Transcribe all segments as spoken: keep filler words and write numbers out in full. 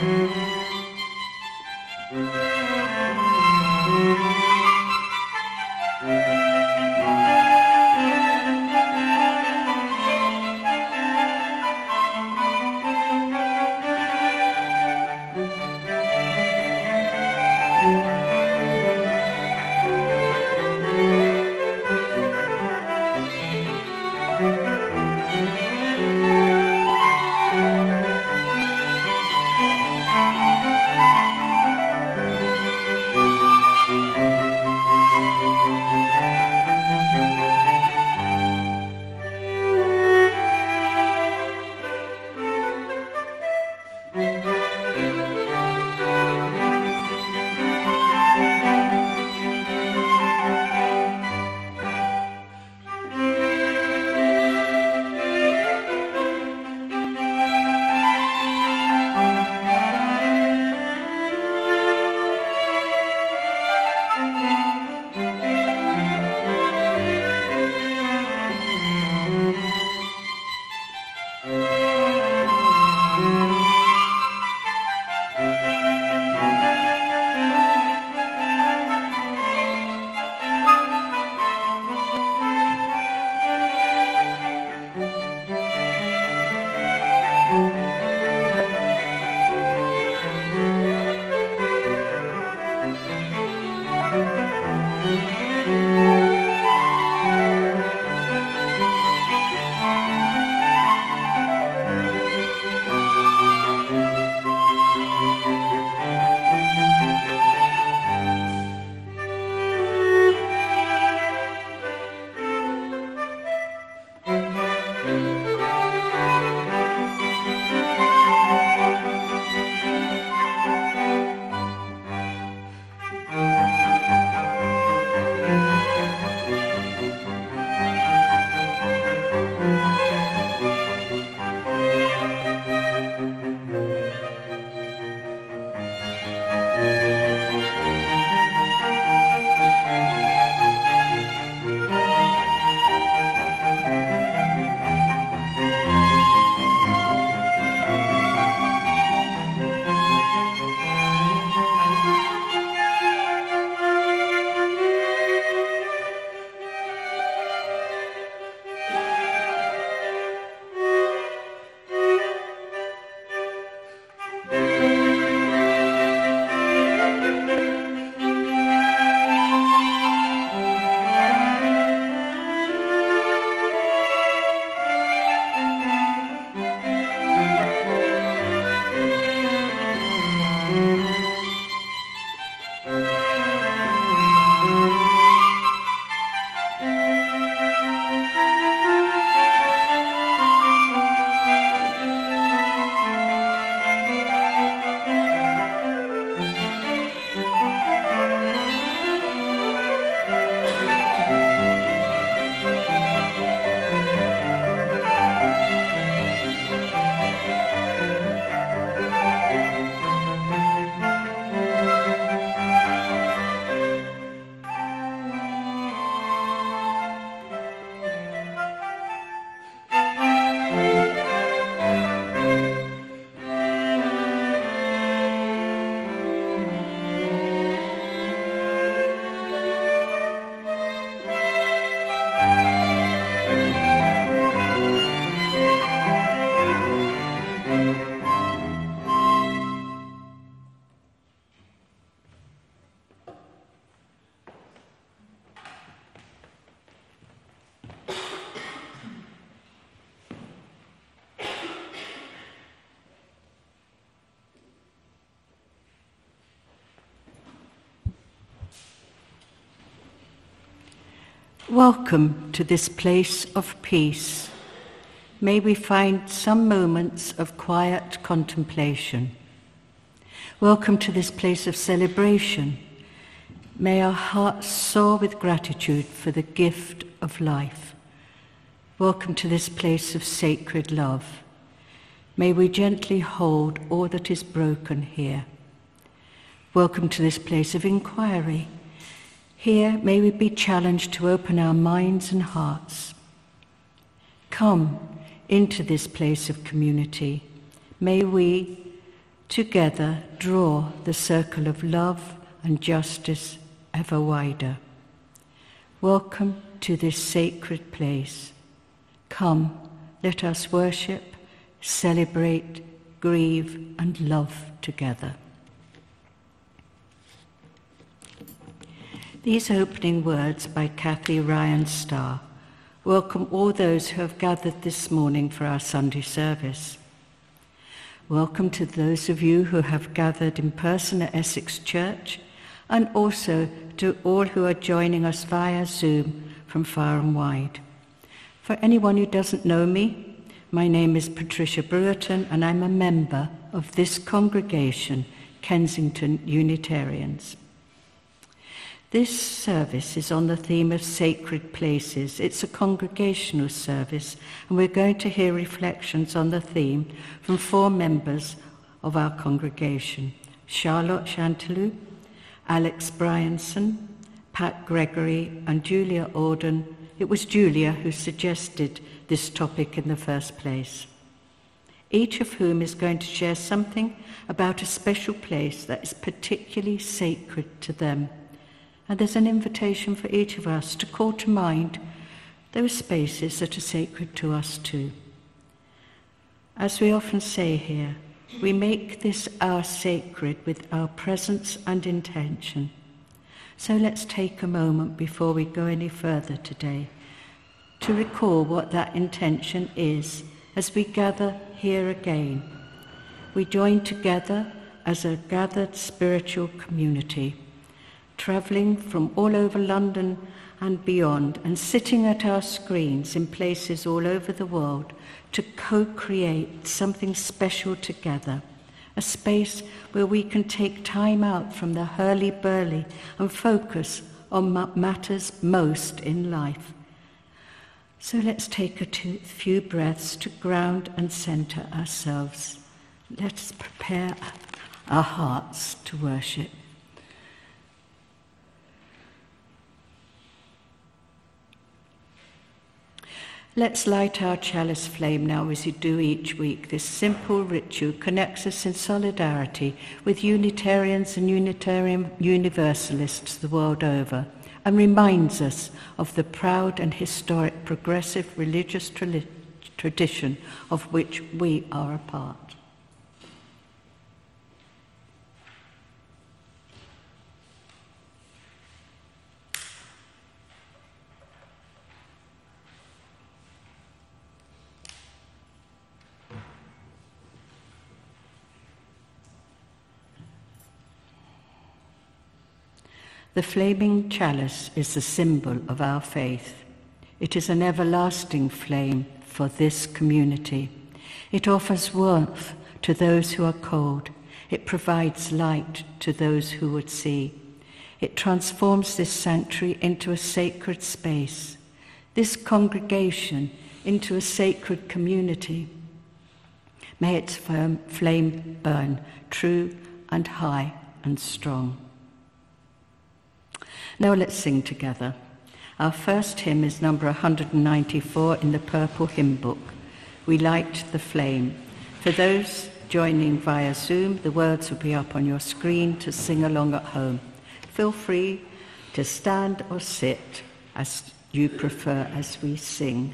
Welcome to this place of peace. May we find some moments of quiet contemplation. Welcome to this place of celebration. May our hearts soar with gratitude for the gift of life. Welcome to this place of sacred love. May we gently hold all that is broken here. Welcome to this place of inquiry. Here, may we be challenged to open our minds and hearts. Come into this place of community. May we Together, draw the circle of love and justice ever wider. Welcome to this sacred place. Come, let us worship, celebrate, grieve, and love together. These opening words by Kathy Ryan Starr welcome all those who have gathered this morning for our Sunday service. Welcome to those of you who have gathered in person at Essex Church, and also to all who are joining us via Zoom from far and wide. For anyone who doesn't know me, my name is Patricia Brewerton, and I'm a member of this congregation, Kensington Unitarians. This service is on the theme of sacred places. It's a congregational service, and we're going to hear reflections on the theme from four members of our congregation: Charlotte Chanteloup, Alex Bryanson, Pat Gregory, and Julia Auden. It was Julia who suggested this topic in the first place. Each of whom is going to share something about a special place that is particularly sacred to them. And there's an invitation for each of us to call to mind those spaces that are sacred to us too. As we often say here, we make this hour sacred with our presence and intention. So let's take a moment before we go any further today to recall what that intention is as we gather here again. We join together as a gathered spiritual community, travelling from all over London and beyond, and sitting at our screens in places all over the world to co-create something special together, a space where we can take time out from the hurly-burly and focus on what matters most in life. So let's take a two, few breaths to ground and centre ourselves. Let's prepare our hearts to worship. Let's light our chalice flame now as we do each week. This simple ritual connects us in solidarity with Unitarians and Unitarian Universalists the world over, and reminds us of the proud and historic progressive religious tra- tradition of which we are a part. The flaming chalice is the symbol of our faith. It is an everlasting flame for this community. It offers warmth to those who are cold. It provides light to those who would see. It transforms this sanctuary into a sacred space, this congregation into a sacred community. May its flame burn true and high and strong. Now let's sing together. Our first hymn is number one hundred ninety-four in the Purple Hymn Book, We Light the Flame. For those joining via Zoom, the words will be up on your screen to sing along at home. Feel free to stand or sit as you prefer as we sing.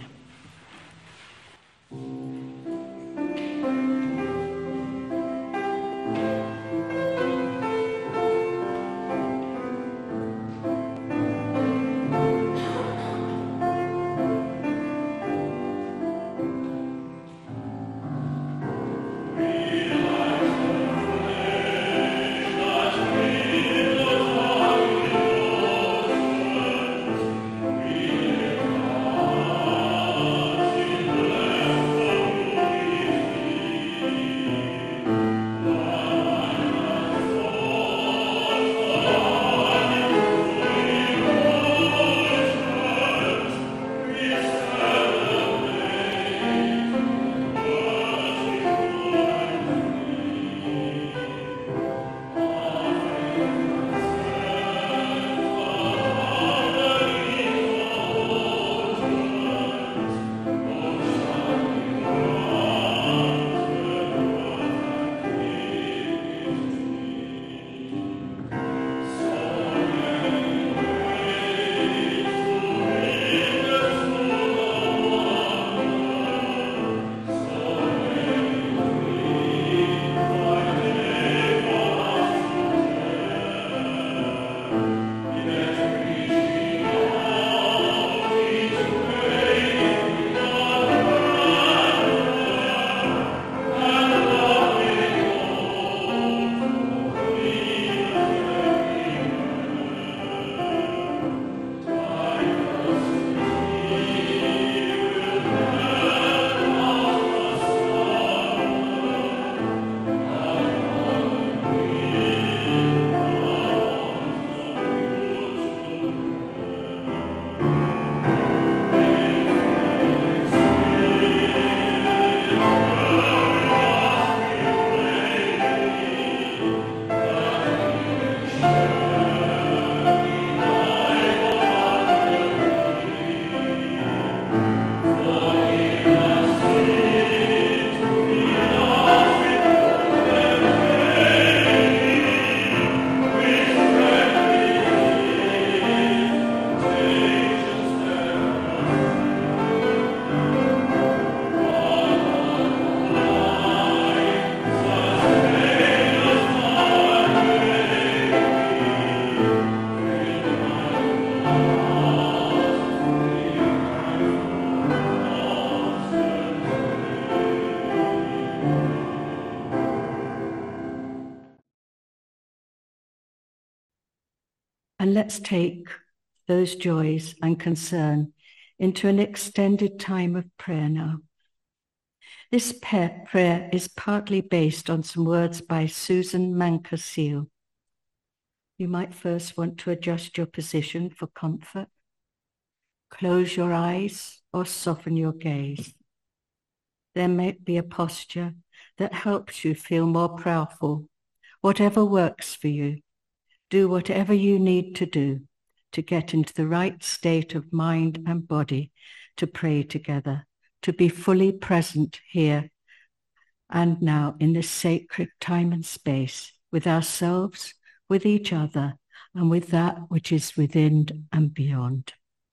And let's take those joys and concern into an extended time of prayer now. This prayer is partly based on some words by Susan Manker Seal. You might first want to adjust your position for comfort. Close your eyes or soften your gaze. There may be a posture that helps you feel more powerful. Whatever works for you, do whatever you need to do to get into the right state of mind and body to pray together, to be fully present here and now in this sacred time and space with ourselves, with each other, and with that which is within and beyond.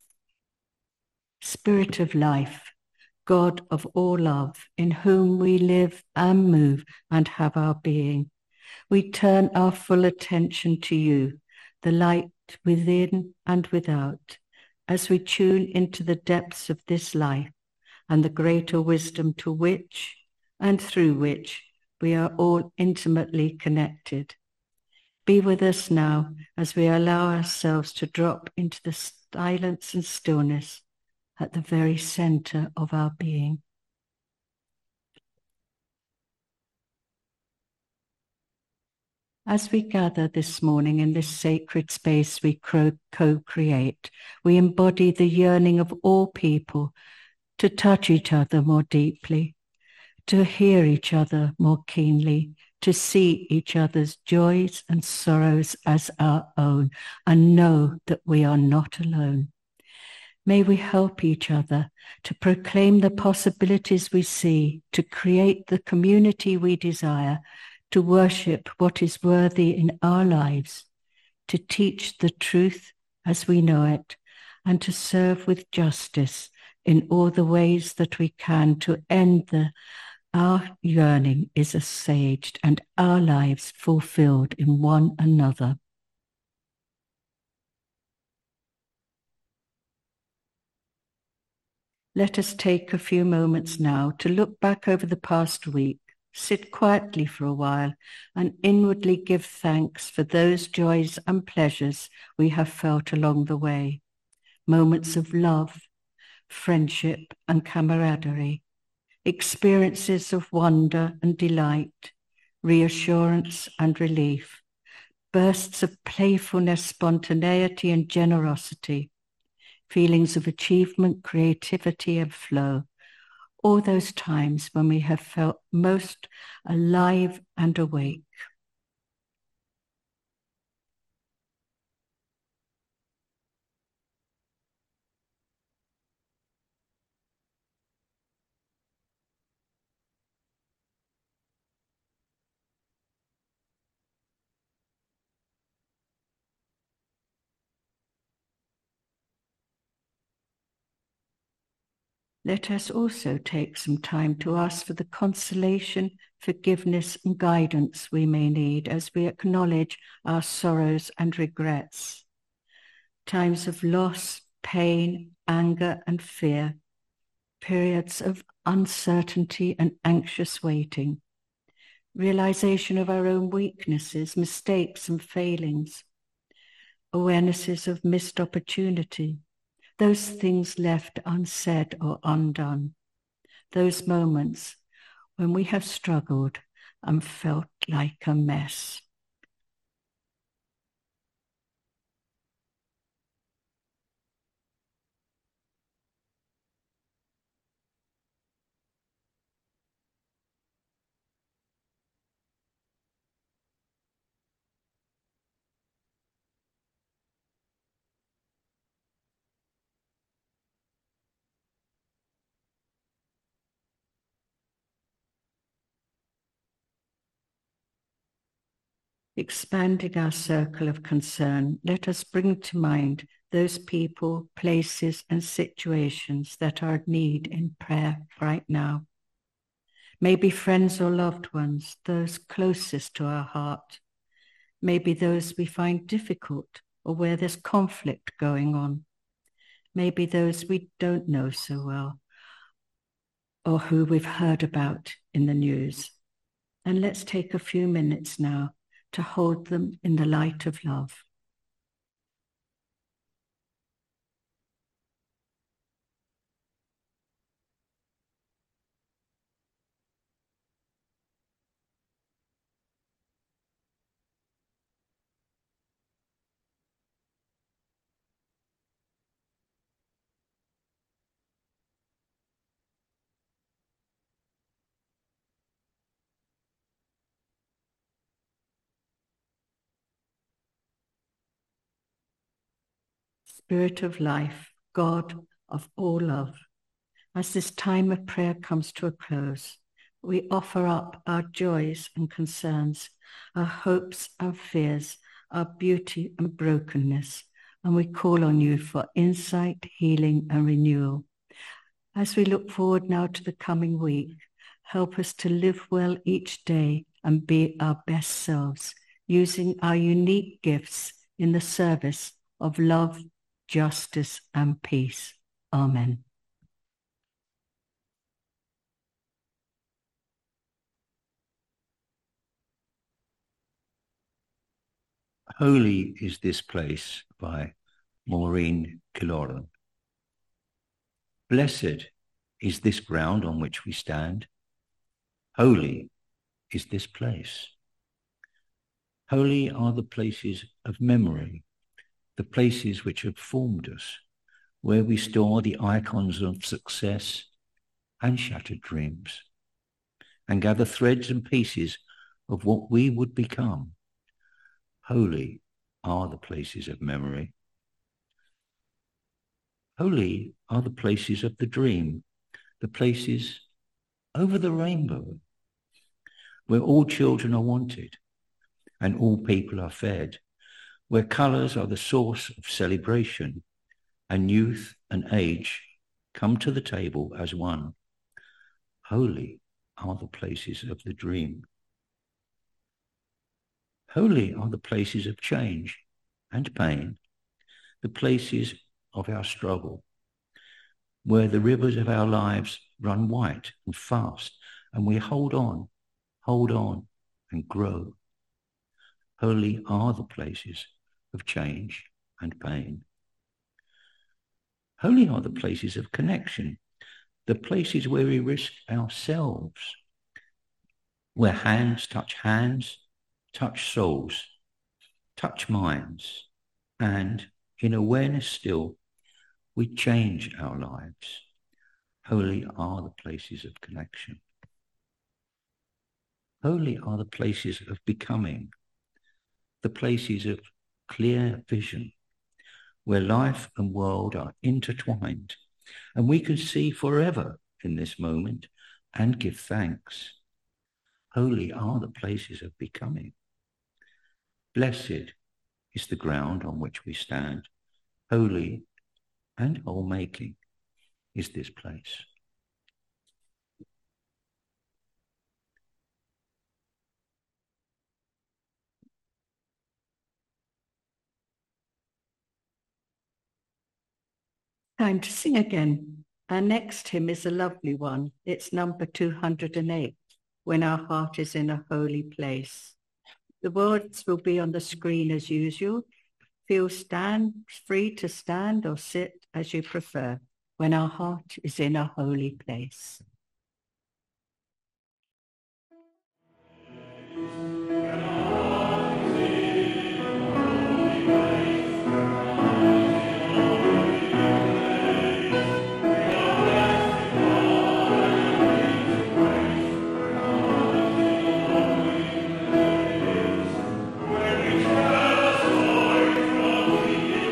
Spirit of life, God of all love, in whom we live and move and have our being, we turn our full attention to you, the light within and without, as we tune into the depths of this life and the greater wisdom to which and through which we are all intimately connected. Be with us now as we allow ourselves to drop into the silence and stillness at the very center of our being. As we gather this morning in this sacred space we co-create, we embody the yearning of all people to touch each other more deeply, to hear each other more keenly, to see each other's joys and sorrows as our own, and know that we are not alone. May we help each other to proclaim the possibilities we see, to create the community we desire, to worship what is worthy in our lives, to teach the truth as we know it, and to serve with justice in all the ways that we can to end the our yearning is assuaged and our lives fulfilled in one another. Let us take a few moments now to look back over the past week, sit quietly for a while, and inwardly give thanks for those joys and pleasures we have felt along the way. Moments of love, friendship, and camaraderie. Experiences of wonder and delight, reassurance and relief, bursts of playfulness, spontaneity and generosity, feelings of achievement, creativity and flow, all those times when we have felt most alive and awake. Let us also take some time to ask for the consolation, forgiveness, and guidance we may need as we acknowledge our sorrows and regrets. Times of loss, pain, anger, and fear, periods of uncertainty and anxious waiting, realization of our own weaknesses, mistakes, and failings, awarenesses of missed opportunity, those things left unsaid or undone, those moments when we have struggled and felt like a mess. Expanding our circle of concern, let us bring to mind those people, places, and situations that are in need in prayer right now. Maybe friends or loved ones, those closest to our heart. Maybe those we find difficult or where there's conflict going on. Maybe those we don't know so well or who we've heard about in the news. And let's take a few minutes now to hold them in the light of love. Spirit of life, God of all love. As this time of prayer comes to a close, we offer up our joys and concerns, our hopes and fears, our beauty and brokenness, and we call on you for insight, healing, and renewal. As we look forward now to the coming week, help us to live well each day and be our best selves, using our unique gifts in the service of love, justice, and peace. Amen. Holy is this place by Maureen Killoran. Blessed is this ground on which we stand. Holy is this place. Holy are the places of memory, the places which have formed us, where we store the icons of success and shattered dreams, and gather threads and pieces of what we would become. Holy are the places of memory. Holy are the places of the dream, the places over the rainbow, where all children are wanted and all people are fed, where colours are the source of celebration and youth and age come to the table as one. Holy are the places of the dream. Holy are the places of change and pain, the places of our struggle, where the rivers of our lives run white and fast, and we hold on, hold on, and grow. Holy are the places of change and pain. Holy are the places of connection, the places where we risk ourselves, where hands touch hands, touch souls, touch minds, and in awareness still, we change our lives. Holy are the places of connection. Holy are the places of becoming, the places of clear vision, where life and world are intertwined, and we can see forever in this moment and give thanks. Holy are the places of becoming. Blessed is the ground on which we stand. Holy and whole-making is this place. Time to sing again. Our next hymn is a lovely one. It's number two hundred eight, When Our Heart is in a Holy Place. The words will be on the screen as usual. Feel stand free to stand or sit as you prefer. When our heart is in a holy place.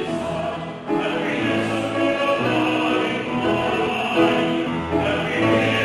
Amen.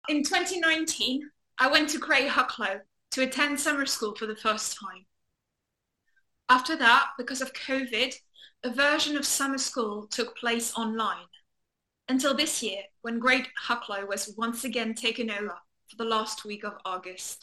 In twenty nineteen, I went to Grey Hucklow to attend summer school for the first time. After that, because of COVID, a version of summer school took place online until this year, when Grey Hucklow was once again taken over for the last week of August.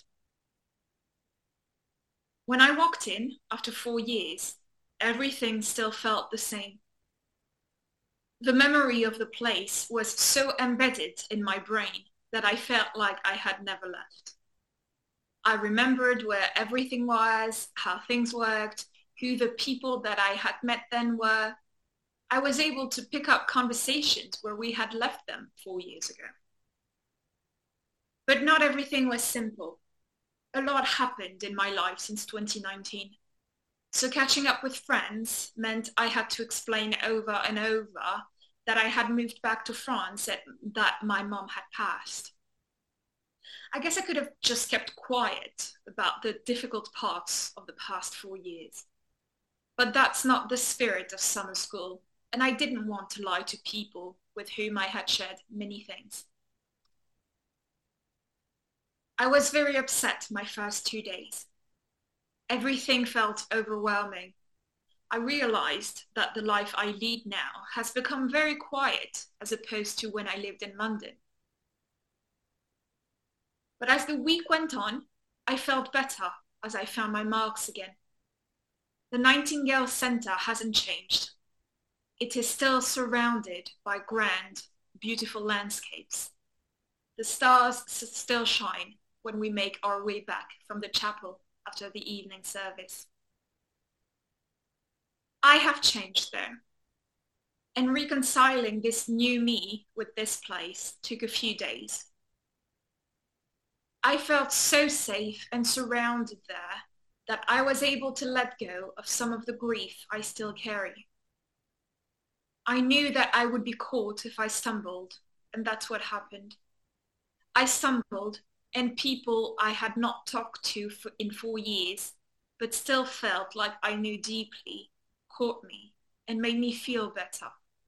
When I walked in after four years, everything still felt the same. The memory of the place was so embedded in my brain that I felt like I had never left. I remembered where everything was, how things worked, who the people that I had met then were. I was able to pick up conversations where we had left them four years ago. But not everything was simple. A lot happened in my life since twenty nineteen. So catching up with friends meant I had to explain over and over that I had moved back to France and that my mom had passed. I guess I could have just kept quiet about the difficult parts of the past four years. But that's not the spirit of summer school, and I didn't want to lie to people with whom I had shared many things. I was very upset my first two days. Everything felt overwhelming. I realized that the life I lead now has become very quiet as opposed to when I lived in London. But as the week went on, I felt better as I found my marks again. The Nightingale Centre hasn't changed. It is still surrounded by grand, beautiful landscapes. The stars still shine when we make our way back from the chapel after the evening service. I have changed though, and reconciling this new me with this place took a few days. I felt so safe and surrounded there that I was able to let go of some of the grief I still carry. I knew that I would be caught if I stumbled, and that's what happened. I stumbled, and people I had not talked to for, in four years, but still felt like I knew deeply, caught me and made me feel better.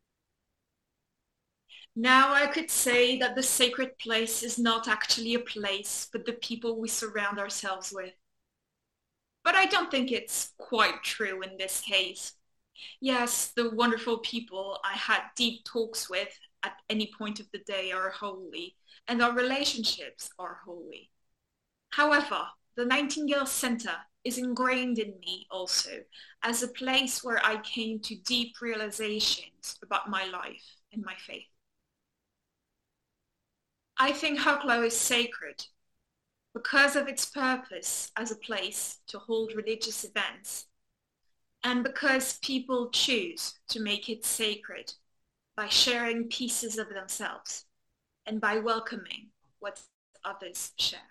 Now I could say that the sacred place is not actually a place, but the people we surround ourselves with. But I don't think it's quite true in this case. Yes, the wonderful people I had deep talks with at any point of the day are holy, and our relationships are holy. However, the Nightingale Centre is ingrained in me also as a place where I came to deep realizations about my life and my faith. I think Hucklow is sacred because of its purpose as a place to hold religious events, and because people choose to make it sacred by sharing pieces of themselves and by welcoming what others share.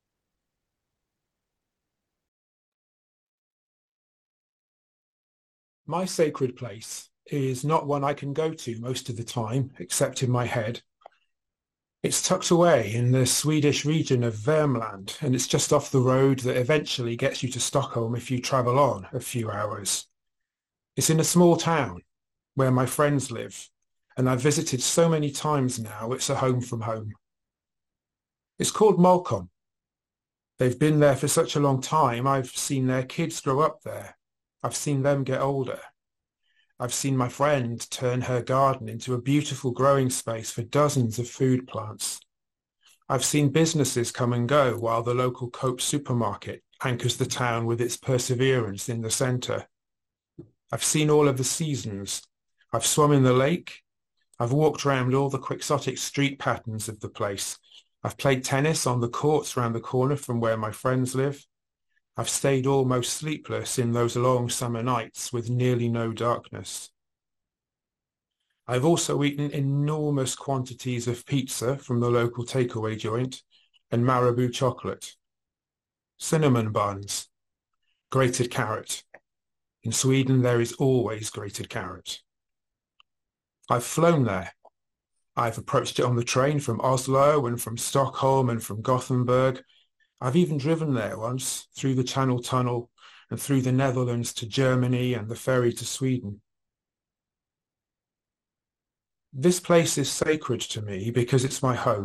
My sacred place is not one I can go to most of the time, except in my head. It's tucked away in the Swedish region of Värmland, and it's just off the road that eventually gets you to Stockholm if you travel on a few hours. It's in a small town where my friends live, and I've visited so many times now, it's a home from home. It's called Molkom. They've been there for such a long time, I've seen their kids grow up there. I've seen them get older. I've seen my friend turn her garden into a beautiful growing space for dozens of food plants. I've seen businesses come and go while the local Coop supermarket anchors the town with its perseverance in the centre. I've seen all of the seasons. I've swum in the lake. I've walked around all the quixotic street patterns of the place. I've played tennis on the courts round the corner from where my friends live. I've stayed almost sleepless in those long summer nights with nearly no darkness. I've also eaten enormous quantities of pizza from the local takeaway joint and Marabou chocolate, cinnamon buns, grated carrot. In Sweden, there is always grated carrot. I've flown there. I've approached it on the train from Oslo and from Stockholm and from Gothenburg. I've even driven there once, through the Channel Tunnel and through the Netherlands to Germany and the ferry to Sweden. This place is sacred to me because it's my home.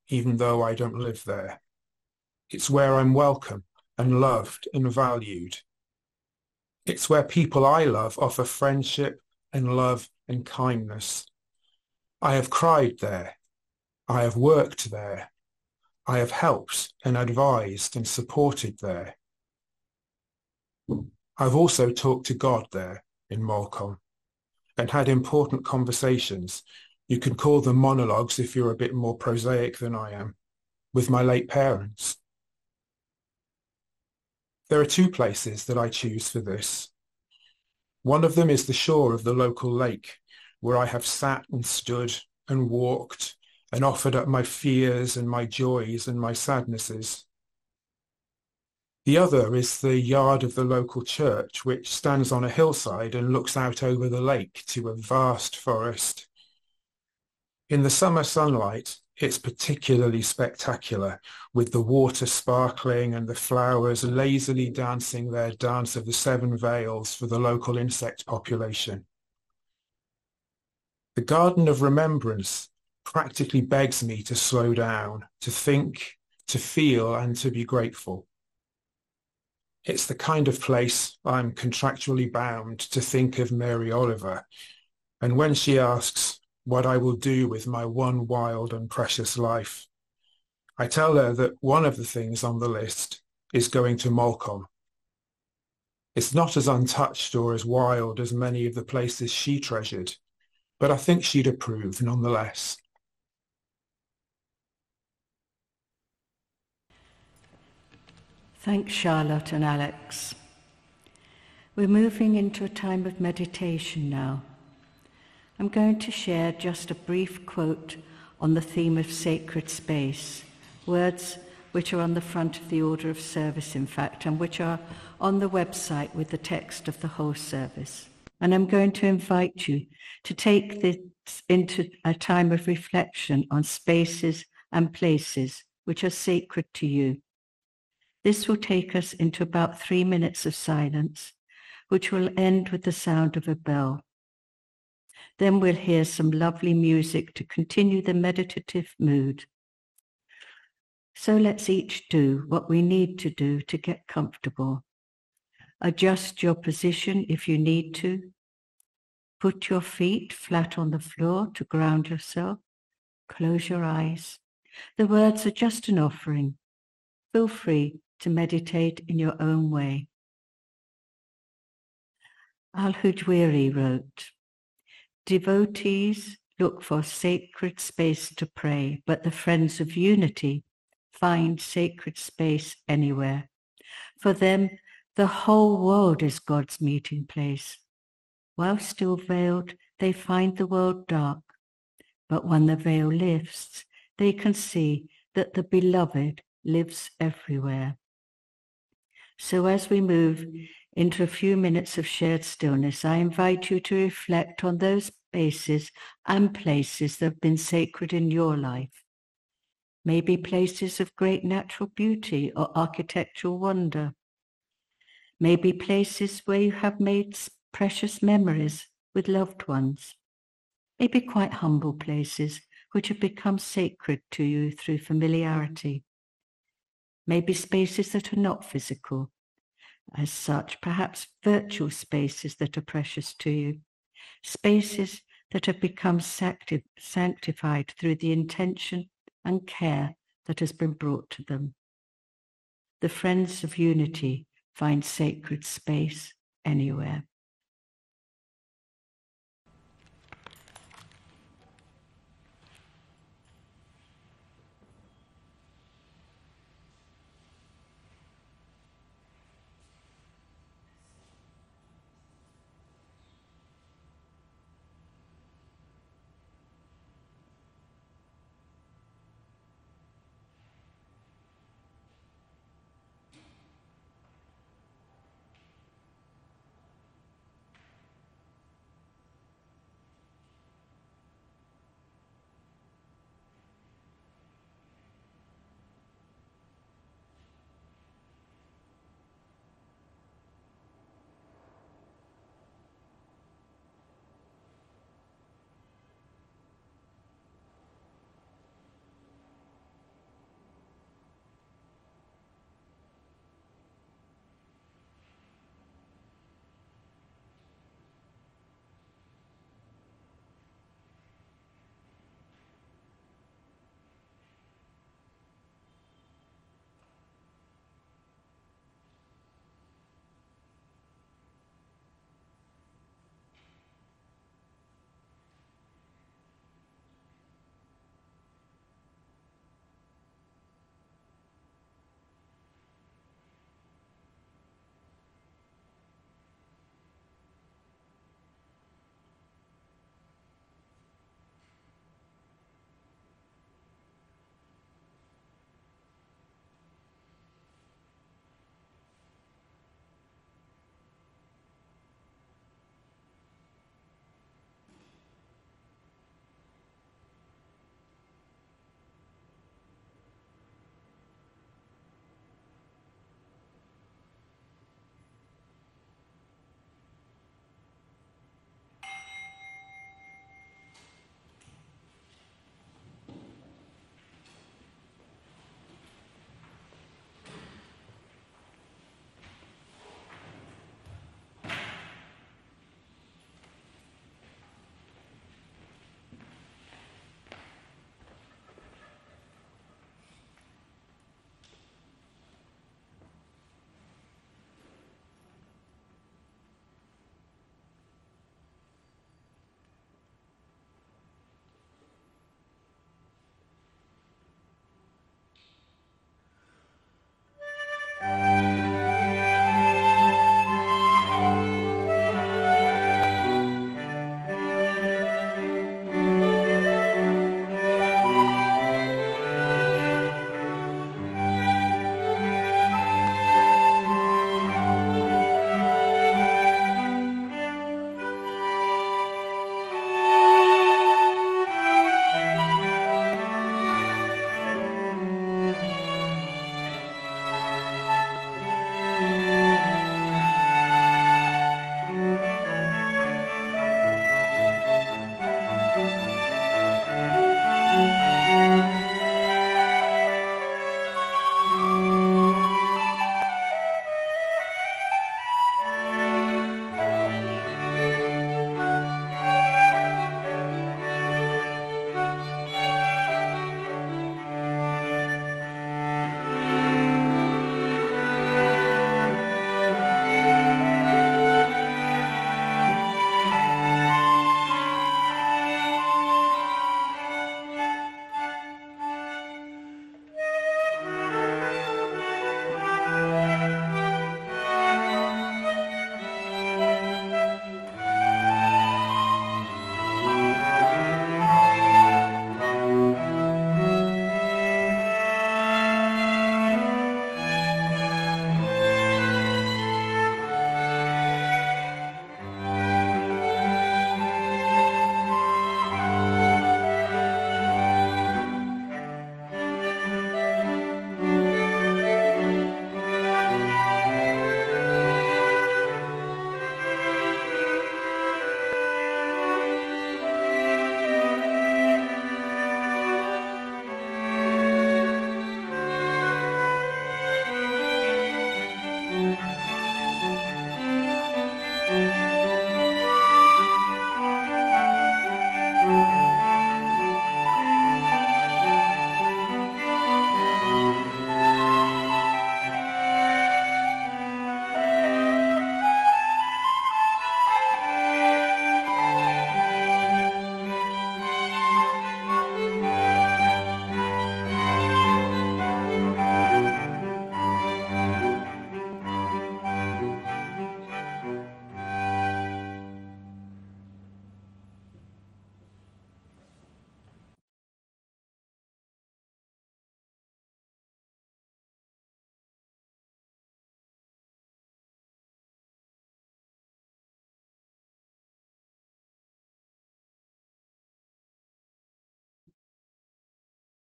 even though I don't live there. It's where I'm welcome and loved and valued. It's where people I love offer friendship and love and kindness. I have cried there. I have worked there. I have helped and advised and supported there. I've also talked to God there in Morecambe and had important conversations. You can call them monologues if you're a bit more prosaic than I am, with my late parents. There are two places that I choose for this. One of them is the shore of the local lake, where I have sat and stood and walked and offered up my fears and my joys and my sadnesses. The other is the yard of the local church, which stands on a hillside and looks out over the lake to a vast forest. In the summer sunlight, it's particularly spectacular, with the water sparkling and the flowers lazily dancing their dance of the seven veils for the local insect population. The Garden of Remembrance practically begs me to slow down, to think, to feel, and to be grateful. It's the kind of place I'm contractually bound to think of Mary Oliver, and when she asks what I will do with my one wild and precious life, I tell her that one of the things on the list is going to Morecambe. It's not as untouched or as wild as many of the places she treasured, but I think she'd approve nonetheless. Thanks, Charlotte and Alex. We're moving into a time of meditation now. I'm going to share just a brief quote on the theme of sacred space, words which are on the front of the order of service, in fact, and which are on the website with the text of the whole service. And I'm going to invite you to take this into a time of reflection on spaces and places which are sacred to you. This will take us into about three minutes of silence, which will end with the sound of a bell. Then we'll hear some lovely music to continue the meditative mood. So let's each do what we need to do to get comfortable. Adjust your position if you need to. Put your feet flat on the floor to ground yourself. Close your eyes. The words are just an offering. Feel free to meditate in your own way. Al-Hujwiri wrote, "Devotees look for sacred space to pray, but the friends of unity find sacred space anywhere. For them, the whole world is God's meeting place. While still veiled, they find the world dark, but when the veil lifts, they can see that the beloved lives everywhere." So as we move into a few minutes of shared stillness, I invite you to reflect on those spaces and places that have been sacred in your life. Maybe places of great natural beauty or architectural wonder. Maybe places where you have made precious memories with loved ones. Maybe quite humble places which have become sacred to you through familiarity. Maybe spaces that are not physical, as such, perhaps virtual spaces that are precious to you, spaces that have become sancti- sanctified through the intention and care that has been brought to them. The friends of unity find sacred space anywhere.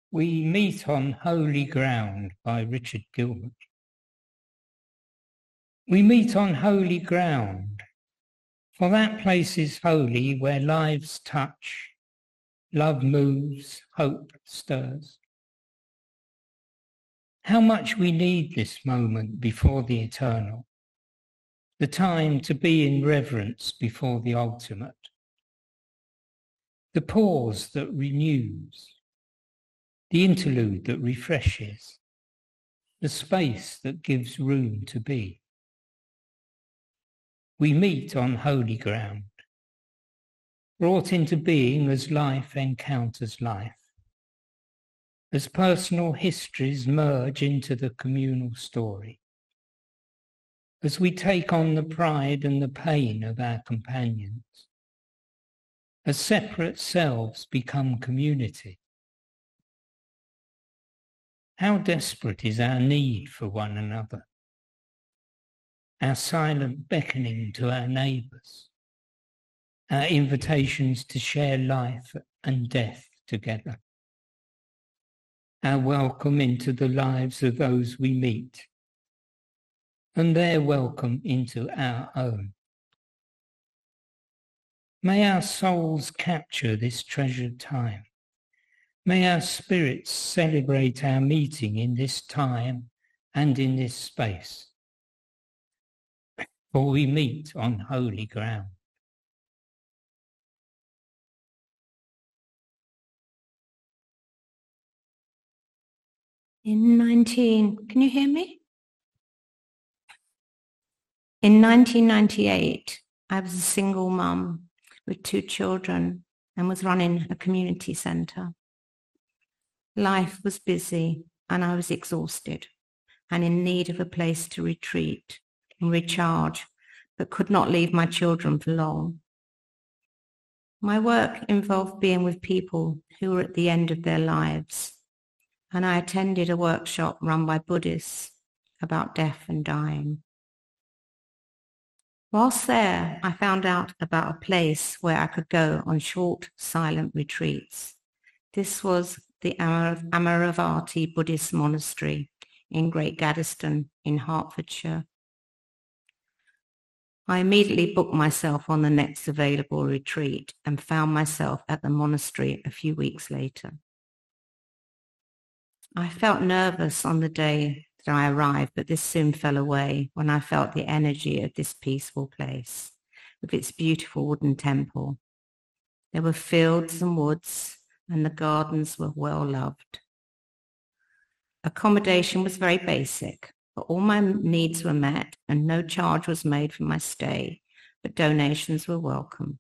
We Meet on Holy Ground by Richard Gilbert. We meet on holy ground, for that place is holy where lives touch, love moves, hope stirs. How much we need this moment before the eternal, the time to be in reverence before the ultimate, the pause that renews, the interlude that refreshes, the space that gives room to be. We meet on holy ground, brought into being as life encounters life, as personal histories merge into the communal story, as we take on the pride and the pain of our companions, as separate selves become community. How desperate is our need for one another, our silent beckoning to our neighbours, our invitations to share life and death together, our welcome into the lives of those we meet, and their welcome into our own. May our souls capture this treasured time. May our spirits celebrate our meeting in this time and in this space. For we meet on holy ground. In nineteen, can you hear me? In nineteen ninety-eight, I was a single mum with two children and was running a community centre. Life was busy and I was exhausted and in need of a place to retreat and recharge, but could not leave my children for long. My work involved being with people who were at the end of their lives, and I attended a workshop run by Buddhists about death and dying. Whilst there, I found out about a place where I could go on short, silent retreats. This was the Amaravati Buddhist Monastery in Great Gaddesden in Hertfordshire. I immediately booked myself on the next available retreat and found myself at the monastery a few weeks later. I felt nervous on the day that I arrived, but this soon fell away when I felt the energy of this peaceful place with its beautiful wooden temple. There were fields and woods, and the gardens were well loved. Accommodation was very basic, but all my needs were met and no charge was made for my stay, but donations were welcome.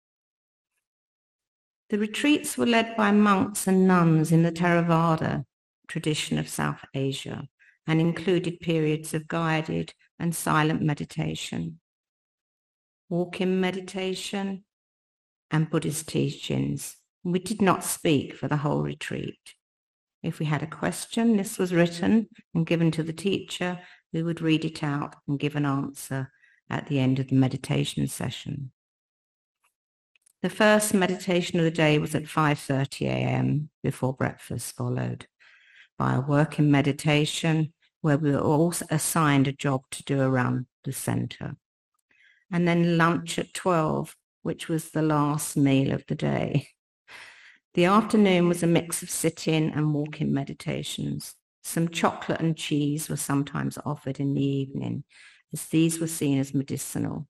The retreats were led by monks and nuns in the Theravada tradition of South Asia and included periods of guided and silent meditation, walk-in meditation, and Buddhist teachings. We did not speak for the whole retreat. If we had a question, this was written and given to the teacher, who would read it out and give an answer at the end of the meditation session. The first meditation of the day was at five thirty a.m. before breakfast, followed by a working meditation where we were all assigned a job to do around the centre. And then lunch at twelve, which was the last meal of the day. The afternoon was a mix of sit-in and walk-in meditations. Some chocolate and cheese were sometimes offered in the evening, as these were seen as medicinal.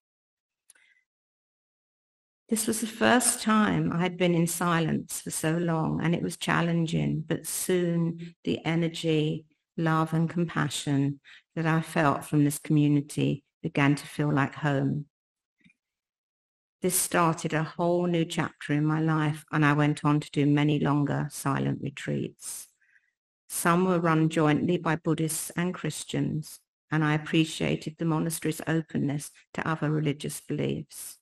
This was the first time I had been in silence for so long, and it was challenging, but soon the energy, love and compassion that I felt from this community began to feel like home. This started a whole new chapter in my life, and I went on to do many longer silent retreats. Some were run jointly by Buddhists and Christians, and I appreciated the monastery's openness to other religious beliefs.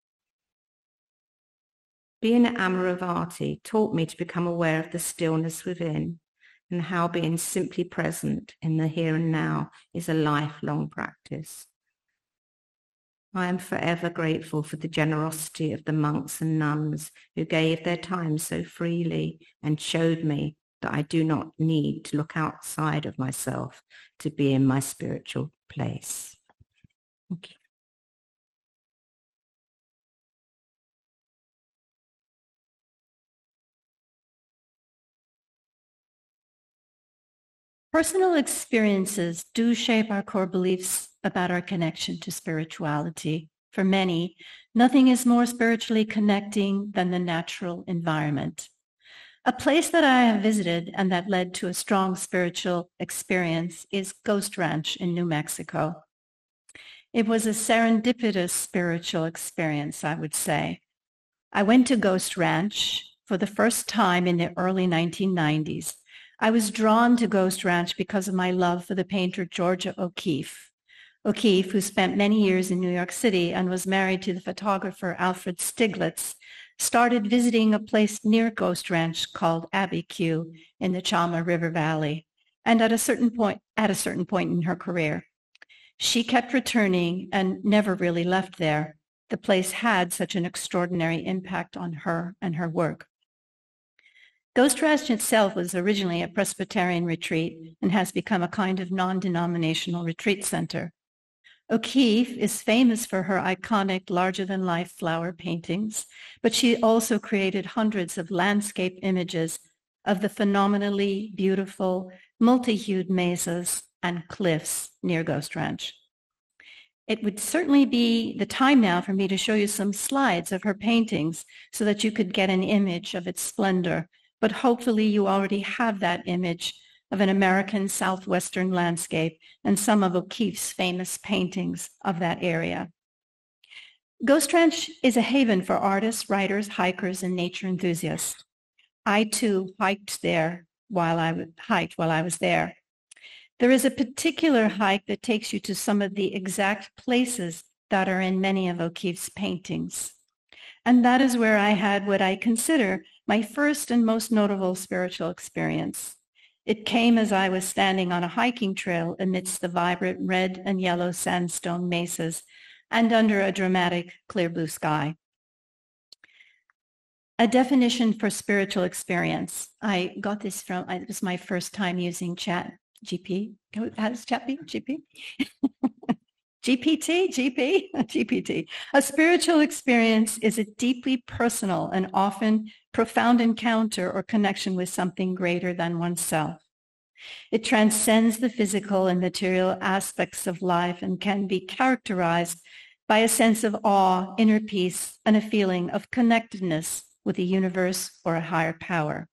Being at Amaravati taught me to become aware of the stillness within and how being simply present in the here and now is a lifelong practice. I am forever grateful for the generosity of the monks and nuns who gave their time so freely and showed me that I do not need to look outside of myself to be in my spiritual place. Thank you. Personal experiences do shape our core beliefs about our connection to spirituality. For many, nothing is more spiritually connecting than the natural environment. A place that I have visited and that led to a strong spiritual experience is Ghost Ranch in New Mexico. It was a serendipitous spiritual experience, I would say. I went to Ghost Ranch for the first time in the early nineteen nineties. I was drawn to Ghost Ranch because of my love for the painter Georgia O'Keeffe. O'Keeffe, who spent many years in New York City and was married to the photographer Alfred Stieglitz, started visiting a place near Ghost Ranch called Abiquiu in the Chama River Valley, and at a certain point, at a certain point in her career. She kept returning and never really left there. The place had such an extraordinary impact on her and her work. Ghost Ranch itself was originally a Presbyterian retreat and has become a kind of non-denominational retreat center. O'Keeffe is famous for her iconic larger-than-life flower paintings, but she also created hundreds of landscape images of the phenomenally beautiful, multi-hued mesas and cliffs near Ghost Ranch. It would certainly be the time now for me to show you some slides of her paintings so that you could get an image of its splendor, but hopefully you already have that image of an American southwestern landscape and some of O'Keeffe's famous paintings of that area. Ghost Ranch is a haven for artists, writers, hikers, and nature enthusiasts. I too hiked there while I hiked while I was there. There is a particular hike that takes you to some of the exact places that are in many of O'Keeffe's paintings. And that is where I had what I consider my first and most notable spiritual experience. It came as I was standing on a hiking trail amidst the vibrant red and yellow sandstone mesas and under a dramatic clear blue sky. A definition for spiritual experience. I got this from, it was my first time using Chat G P. How does Chat be? G P? G P T, G P, G P T. A spiritual experience is a deeply personal and often profound encounter or connection with something greater than oneself. It transcends the physical and material aspects of life and can be characterized by a sense of awe, inner peace, and a feeling of connectedness with the universe or a higher power.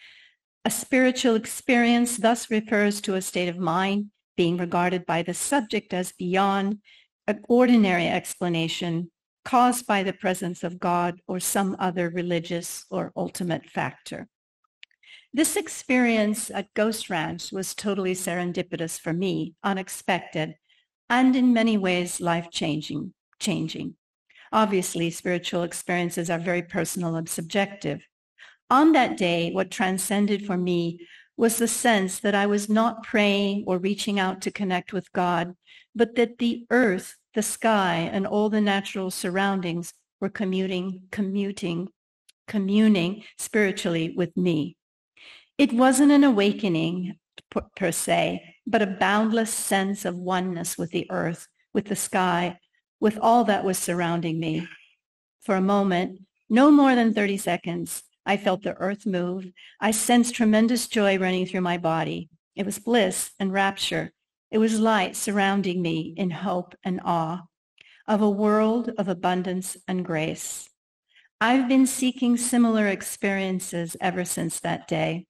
A spiritual experience thus refers to a state of mind being regarded by the subject as beyond an ordinary explanation caused by the presence of God or some other religious or ultimate factor. This experience at Ghost Ranch was totally serendipitous for me, unexpected, and in many ways life-changing. Changing. Obviously, spiritual experiences are very personal and subjective. On that day, what transcended for me was the sense that I was not praying or reaching out to connect with God, but that the earth, the sky, and all the natural surroundings were commuting, commuting, communing spiritually with me. It wasn't an awakening per se, but a boundless sense of oneness with the earth, with the sky, with all that was surrounding me. For a moment, no more than thirty seconds, I felt the earth move. I sensed tremendous joy running through my body. It was bliss and rapture. It was light surrounding me in hope and awe of a world of abundance and grace. I've been seeking similar experiences ever since that day.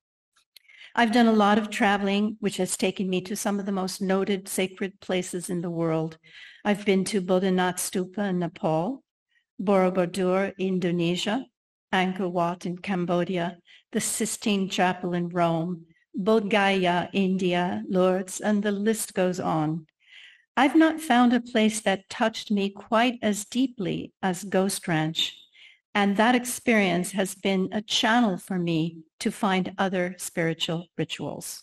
I've done a lot of traveling, which has taken me to some of the most noted sacred places in the world. I've been to Bodhanath Stupa in Nepal, Borobudur, Indonesia, Angkor Wat in Cambodia, the Sistine Chapel in Rome, Bodh Gaya, India, Lourdes, and the list goes on. I've not found a place that touched me quite as deeply as Ghost Ranch, and that experience has been a channel for me to find other spiritual rituals.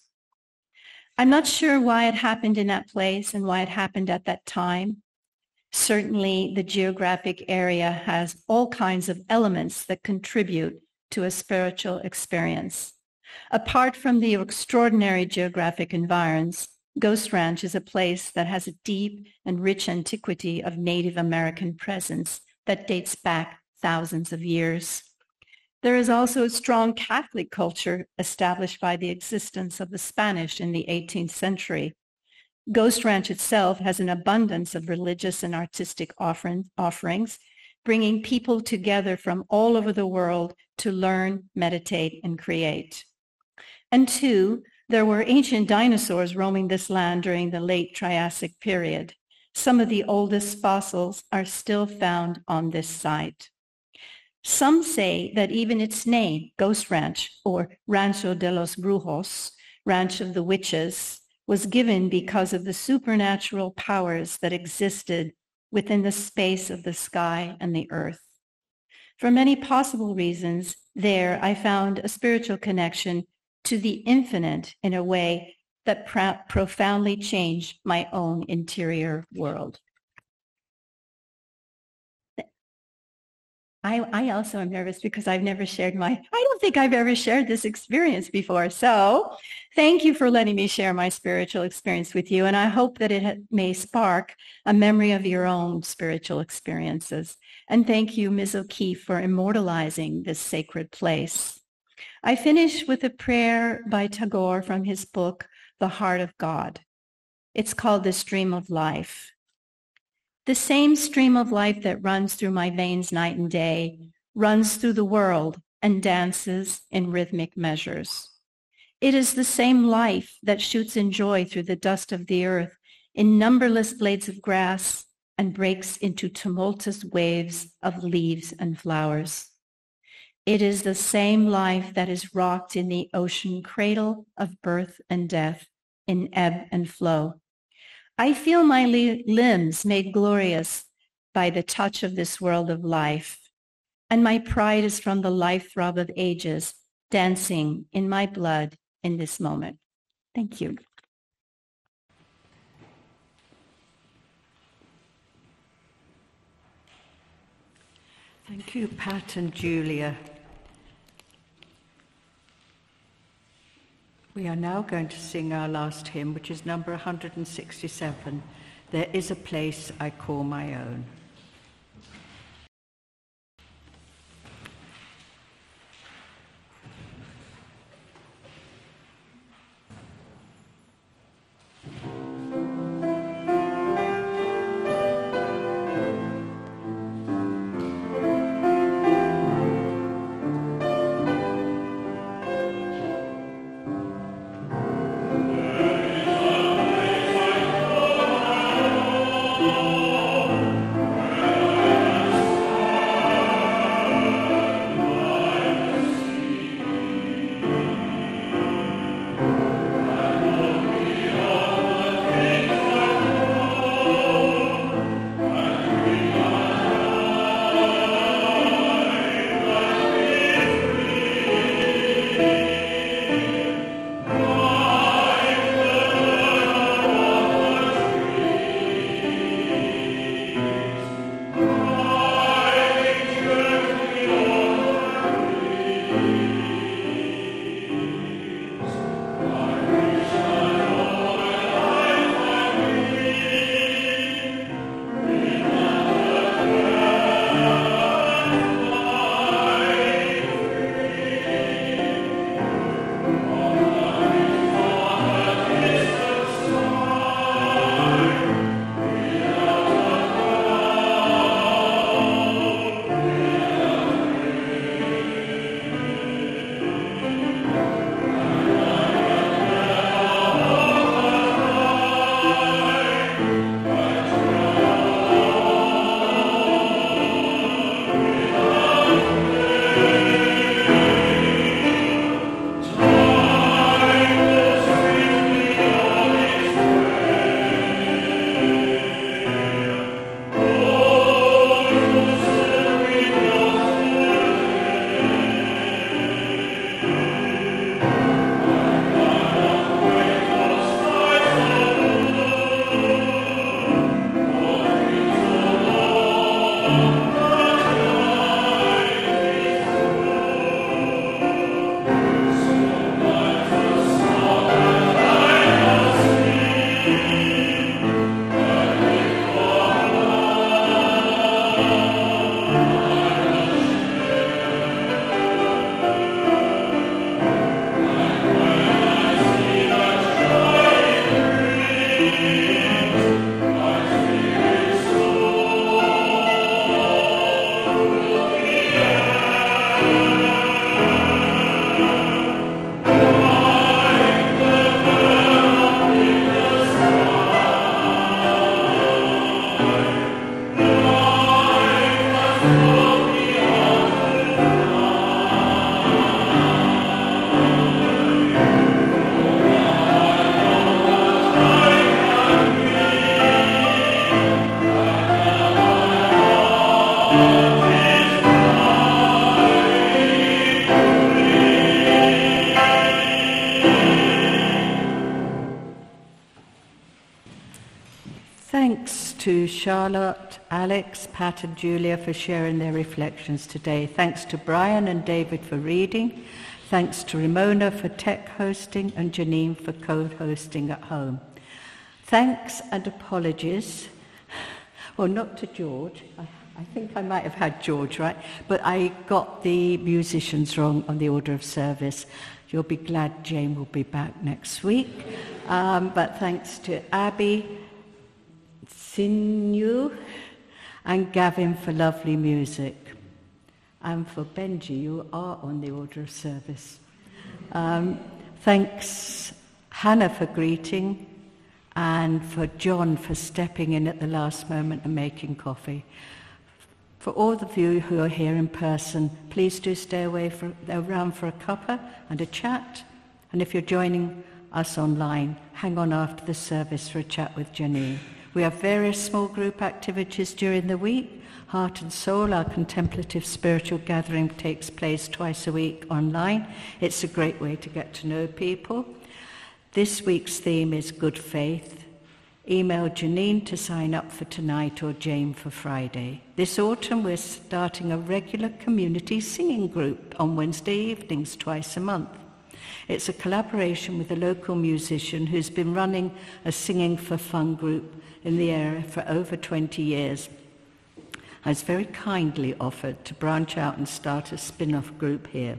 I'm not sure why it happened in that place and why it happened at that time. Certainly, the geographic area has all kinds of elements that contribute to a spiritual experience. Apart from the extraordinary geographic environs, Ghost Ranch is a place that has a deep and rich antiquity of Native American presence that dates back thousands of years. There is also a strong Catholic culture established by the existence of the Spanish in the eighteenth century. Ghost Ranch itself has an abundance of religious and artistic offering, offerings, bringing people together from all over the world to learn, meditate, and create. And two, there were ancient dinosaurs roaming this land during the late Triassic period. Some of the oldest fossils are still found on this site. Some say that even its name, Ghost Ranch, or Rancho de los Brujos, Ranch of the Witches, was given because of the supernatural powers that existed within the space of the sky and the earth. For many possible reasons, there I found a spiritual connection to the infinite in a way that pro- profoundly changed my own interior world. I, I also am nervous because I've never shared my, I don't think I've ever shared this experience before. So thank you for letting me share my spiritual experience with you. And I hope that it ha- may spark a memory of your own spiritual experiences. And thank you, Miz O'Keefe, for immortalizing this sacred place. I finish with a prayer by Tagore from his book, The Heart of God. It's called The Stream of Life. The same stream of life that runs through my veins night and day runs through the world and dances in rhythmic measures. It is the same life that shoots in joy through the dust of the earth in numberless blades of grass and breaks into tumultuous waves of leaves and flowers. It is the same life that is rocked in the ocean cradle of birth and death in ebb and flow. I feel my li- limbs made glorious by the touch of this world of life, and my pride is from the life throb of ages dancing in my blood in this moment. Thank you. Thank you, Pat and Julia. We are now going to sing our last hymn, which is number one hundred sixty-seven, There Is a Place I Call My Own. There Thanks to Charlotte, Alex, Pat and Julia for sharing their reflections today. Thanks to Brian and David for reading. Thanks to Ramona for tech hosting and Janine for co-hosting at home. Thanks and apologies, well, not to George. I, I think I might have had George right, but I got the musicians wrong on the order of service. You'll be glad Jane will be back next week. Um, but thanks to Abby, Sinu and Gavin for lovely music. And for Benji, you are on the order of service. Um, thanks, Hannah, for greeting, and for John for stepping in at the last moment and making coffee. For all of you who are here in person, please do stay away for, around for a cuppa and a chat. And if you're joining us online, hang on after the service for a chat with Janine. We have various small group activities during the week. Heart and Soul, our contemplative spiritual gathering, takes place twice a week online. It's a great way to get to know people. This week's theme is good faith. Email Janine to sign up for tonight or Jane for Friday. This autumn we're starting a regular community singing group on Wednesday evenings twice a month. It's a collaboration with a local musician who's been running a Singing for Fun group in the area for over twenty years. Has very kindly offered to branch out and start a spin-off group here.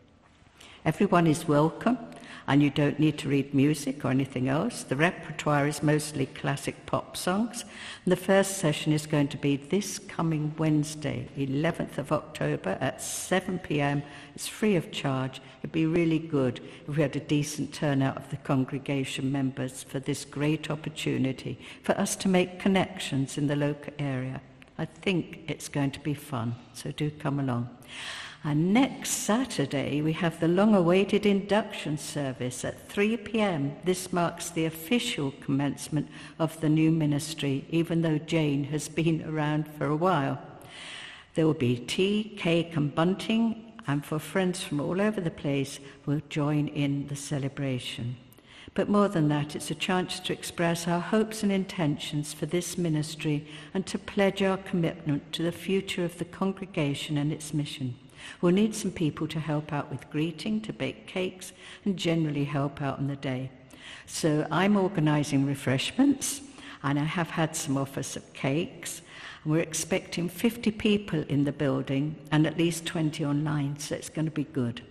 Everyone is welcome, and you don't need to read music or anything else. The repertoire is mostly classic pop songs. And the first session is going to be this coming Wednesday, eleventh of October at seven p.m. It's free of charge. It'd be really good if we had a decent turnout of the congregation members for this great opportunity for us to make connections in the local area. I think it's going to be fun, so do come along. And next Saturday, we have the long-awaited induction service at three p.m. This marks the official commencement of the new ministry, even though Jane has been around for a while. There will be tea, cake and bunting, and for friends from all over the place will join in the celebration. But more than that, it's a chance to express our hopes and intentions for this ministry and to pledge our commitment to the future of the congregation and its mission. We'll need some people to help out with greeting, to bake cakes, and generally help out on the day. So I'm organising refreshments, and I have had some offers of cakes. We're expecting fifty people in the building and at least twenty online, so it's going to be good.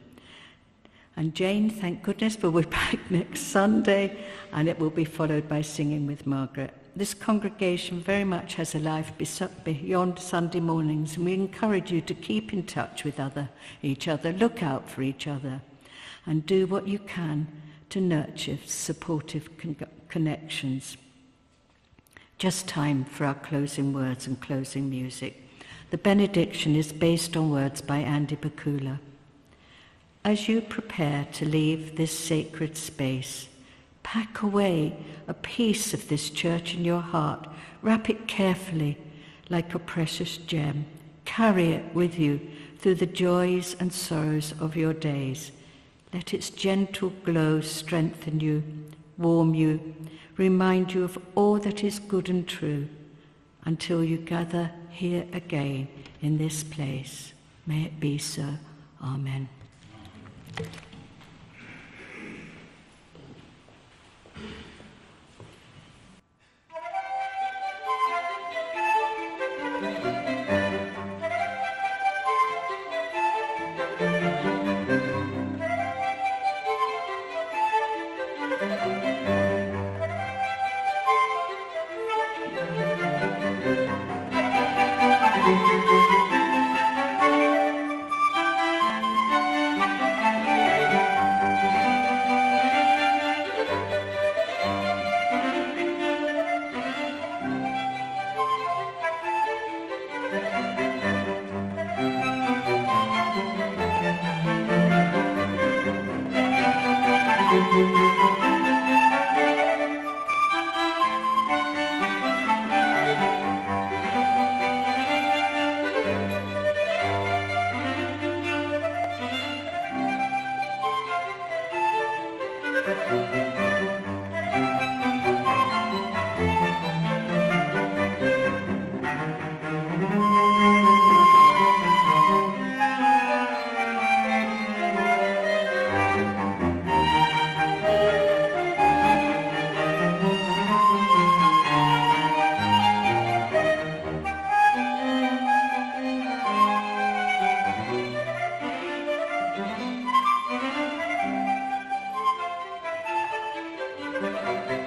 And Jane, thank goodness, will be back next Sunday, and it will be followed by Singing with Margaret. This congregation very much has a life beyond Sunday mornings, and we encourage you to keep in touch with other, each other, look out for each other, and do what you can to nurture supportive con- connections. Just time for our closing words and closing music. The benediction is based on words by Andy Bakula. As you prepare to leave this sacred space, pack away a piece of this church in your heart. Wrap it carefully like a precious gem. Carry it with you through the joys and sorrows of your days. Let its gentle glow strengthen you, warm you, remind you of all that is good and true until you gather here again in this place. May it be so. Amen. Thank you. you.